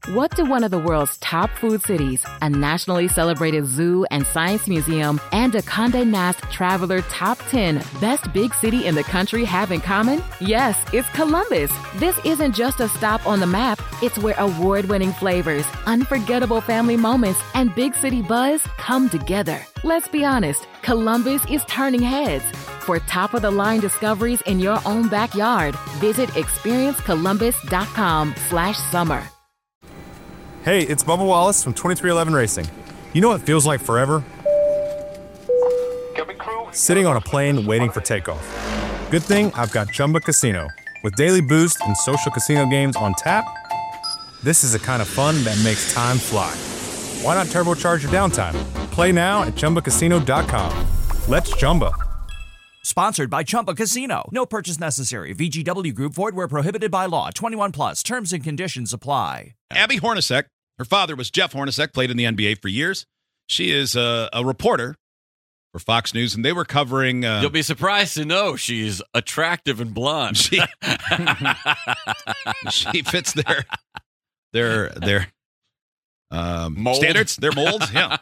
What do one of the world's top food cities, a nationally celebrated zoo and science museum, and a Condé Nast Traveler Top 10 best big city in the country have in common? Yes, it's Columbus. This isn't just a stop on the map. It's where award-winning flavors, unforgettable family moments, and big city buzz come together. Let's be honest, Columbus is turning heads. For top-of-the-line discoveries in your own backyard, visit experiencecolumbus.com/summer. Hey, it's Bubba Wallace from 2311 Racing. You know what feels like forever? Sitting on a plane waiting for takeoff. Good thing I've got Chumba Casino. With daily boost and social casino games on tap, this is the kind of fun that makes time fly. Why not turbocharge your downtime? Play now at ChumbaCasino.com. Let's Chumba. Sponsored by Chumba Casino. No purchase necessary. VGW Group. Void where prohibited by law. 21 plus. Terms and conditions apply. Abby Hornacek. Her father was Jeff Hornacek, played in the NBA for years. She is a reporter for Fox News, and they were covering... You'll be surprised to know she's attractive and blonde. She fits their standards, their molds, yeah.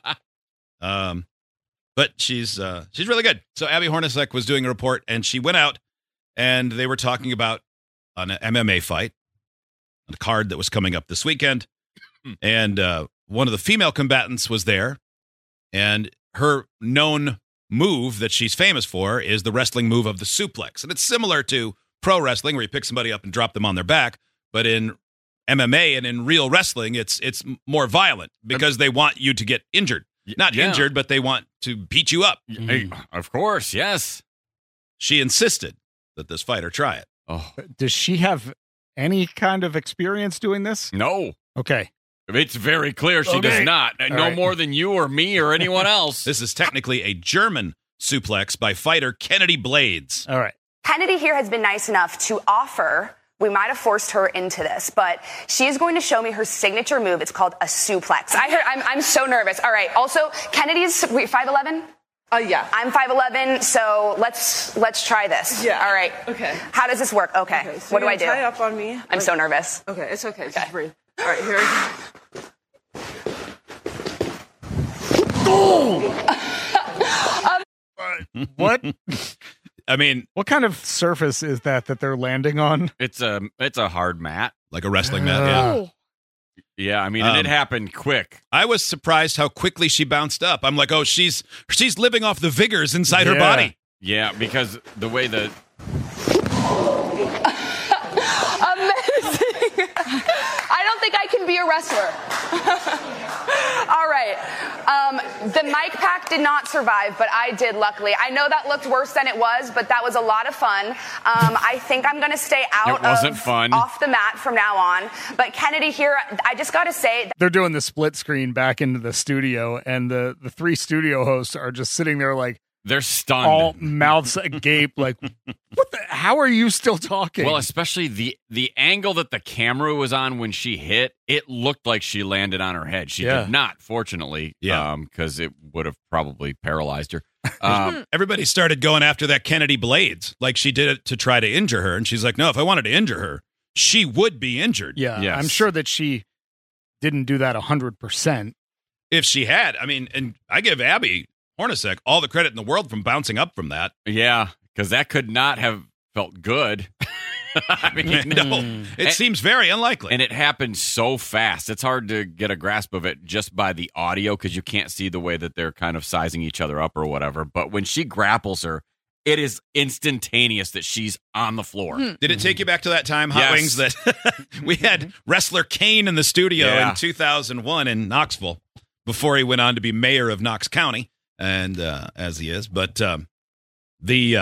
But she's really good. So Abby Hornacek was doing a report, and she went out, and they were talking about an MMA fight, a card that was coming up this weekend. And one of the female combatants was there, and her known move that she's famous for is the wrestling move of the suplex. And it's similar to pro wrestling, where you pick somebody up and drop them on their back. But in MMA and in real wrestling, it's more violent because they want you to get injured. Not injured, but they want to beat you up. Of course, yes. She insisted that this fighter try it. Oh. Does she have any kind of experience doing this? No. Okay. It's very clear she does not. No more than you or me or anyone else. This is technically a German suplex by fighter Kennedy Blades. All right. Kennedy here has been nice enough to offer, we might have forced her into this, but she is going to show me her signature move. It's called a suplex. I'm so nervous. All right. Also, Kennedy's 5'11"? Yeah. I'm 5'11", so let's try this. Yeah. All right. Okay. How does this work? Okay. So what do I do? Tie up on me. I'm so nervous. Okay, it's okay. Just breathe. All right, here I go. What? I mean, what kind of surface is that they're landing on? It's a hard mat, like a wrestling mat. Yeah. Yeah, I mean, and it happened quick. I was surprised how quickly she bounced up. I'm like, oh, she's living off the vigors inside her body. Yeah, because the way that. Amazing. I don't think I can be a wrestler. All right. The mic pack did not survive, but I did, luckily. I know that looked worse than it was, but that was a lot of fun. I think I'm going to stay off the mat from now on. But Kennedy here, I just got to say. They're doing the split screen back into the studio, and the three studio hosts are just sitting there like, they're stunned. All mouths agape, like, how are you still talking? Well, especially the angle that the camera was on when she hit, it looked like she landed on her head. She did not, fortunately, because it would have probably paralyzed her. Everybody started going after that Kennedy Blades, like she did it to try to injure her. And she's like, no, if I wanted to injure her, she would be injured. Yeah, yes. I'm sure that she didn't do that 100%. If she had, I mean, and I give Abby Hornacek all the credit in the world from bouncing up from that. Yeah, because that could not have felt good. I mean, no, it seems very unlikely. And it happened so fast. It's hard to get a grasp of it just by the audio because you can't see the way that they're kind of sizing each other up or whatever. But when she grapples her, it is instantaneous that she's on the floor. Did it take you back to that time, Hot Wings, that we had wrestler Kane in the studio in 2001 in Knoxville before he went on to be mayor of Knox County? And as he is, but he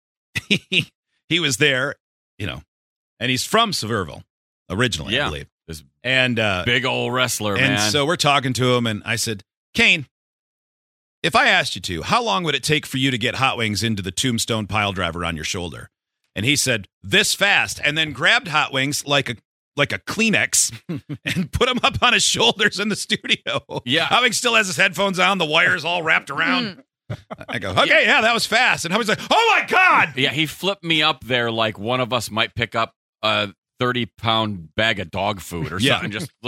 was there, and he's from Sevierville originally, I believe. This and big old wrestler, and man. So we're talking to him, and I said, Kane, if I asked you to, how long would it take for you to get Hot Wings into the tombstone pile driver on your shoulder? And he said, this fast, and then grabbed Hot Wings like a Kleenex and put him up on his shoulders in the studio. Yeah. Hot Wings still has his headphones on, the wires all wrapped around. I go, okay, yeah, that was fast. And Hot Wings like, oh my God. Yeah, he flipped me up there like one of us might pick up a 30-pound bag of dog food or something. Just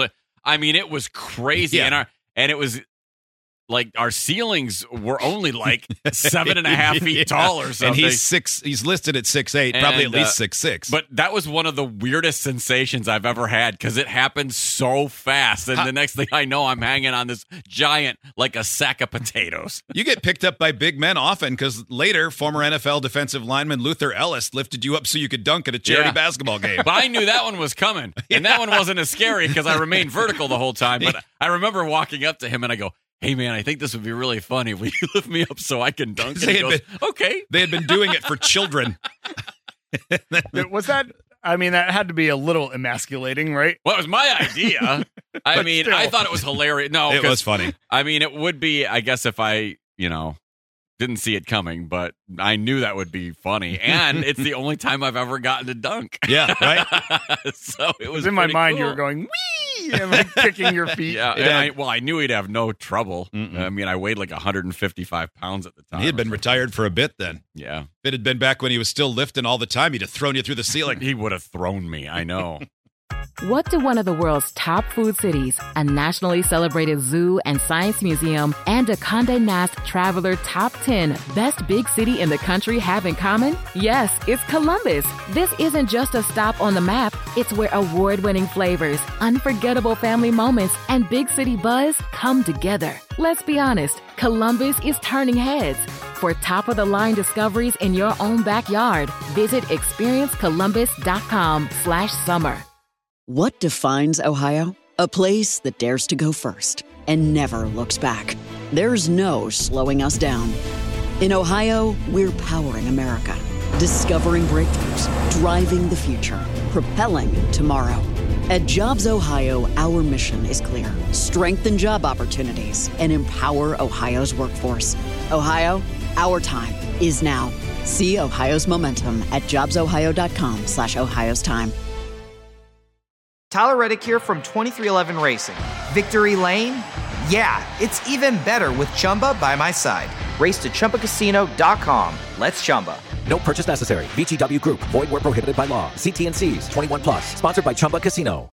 I mean, it was crazy. Yeah. And it was like our ceilings were only like 7.5 feet tall or something. And he's listed at 6'8", probably at least 6'6". But that was one of the weirdest sensations I've ever had because it happened so fast. And the next thing I know, I'm hanging on this giant, like a sack of potatoes. You get picked up by big men often because later, former NFL defensive lineman Luther Ellis lifted you up so you could dunk at a charity basketball game. But I knew that one was coming. And that one wasn't as scary because I remained vertical the whole time. But I remember walking up to him and I go, hey, man, I think this would be really funny. Will you lift me up so I can dunk? And he goes, okay. They had been doing it for children. Was that... I mean, that had to be a little emasculating, right? Well, it was my idea. I mean, still. I thought it was hilarious. No, it was funny. I mean, it would be, I guess, if I, didn't see it coming, but I knew that would be funny. And it's the only time I've ever gotten to dunk. Yeah, right? So it was in my mind, cool. You were going, wee! And like kicking your feet. Yeah, and I knew he'd have no trouble. I mean, I weighed like 155 pounds at the time. He had been retired for a bit then. Yeah. If it had been back when he was still lifting all the time, he'd have thrown you through the ceiling. He would have thrown me, I know. What do one of the world's top food cities, a nationally celebrated zoo and science museum, and a Condé Nast Traveler Top 10 Best Big City in the Country have in common? Yes, it's Columbus. This isn't just a stop on the map. It's where award-winning flavors, unforgettable family moments, and big city buzz come together. Let's be honest, Columbus is turning heads. For top-of-the-line discoveries in your own backyard, visit experiencecolumbus.com/summer. What defines Ohio? A place that dares to go first and never looks back. There's no slowing us down. In Ohio, we're powering America, discovering breakthroughs, driving the future, propelling tomorrow. At Jobs Ohio, our mission is clear: strengthen job opportunities and empower Ohio's workforce. Ohio, our time is now. See Ohio's momentum at jobsohio.com/Ohio's time. Tyler Reddick here from 2311 Racing. Victory Lane? Yeah, it's even better with Chumba by my side. Race to ChumbaCasino.com. Let's Chumba. No purchase necessary. VGW Group. Void where prohibited by law. See T&Cs. 21+. Sponsored by Chumba Casino.